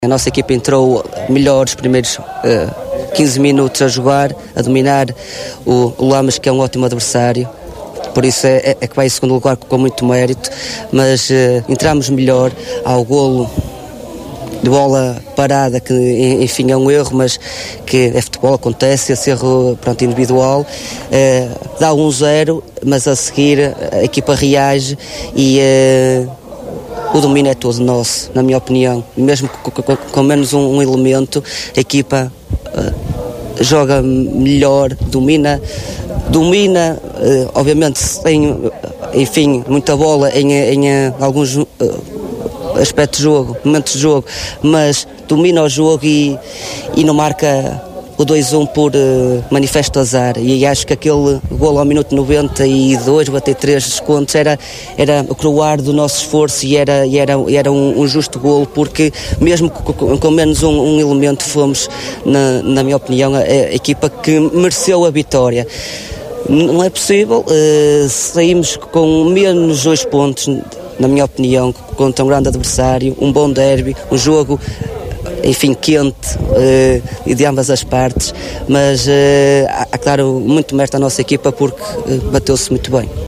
A nossa equipa entrou melhor os primeiros 15 minutos a jogar, a dominar o Lamas, que é um ótimo adversário. Por isso é que vai em segundo lugar com muito mérito, mas entramos melhor ao golo de bola parada, que enfim é um erro, mas que é futebol, acontece, esse erro individual, dá 1-0, mas a seguir a equipa reage e o domínio é todo nosso, na minha opinião. Mesmo com menos um elemento, a equipa joga melhor, domina, obviamente sem, enfim, muita bola em alguns aspectos de jogo, momentos de jogo, mas domina o jogo e não marca o 2-1 por manifesto azar. E acho que aquele golo ao minuto 92, bater 3 descontos, era o coroar do nosso esforço e era um justo golo, porque mesmo com menos um elemento fomos, na minha opinião, a equipa que mereceu a vitória. Não é possível, saímos com menos 2 pontos, na minha opinião, contra um grande adversário, um bom derby, um jogo, enfim, quente e de ambas as partes, mas há, claro, muito mérito à nossa equipa porque bateu-se muito bem.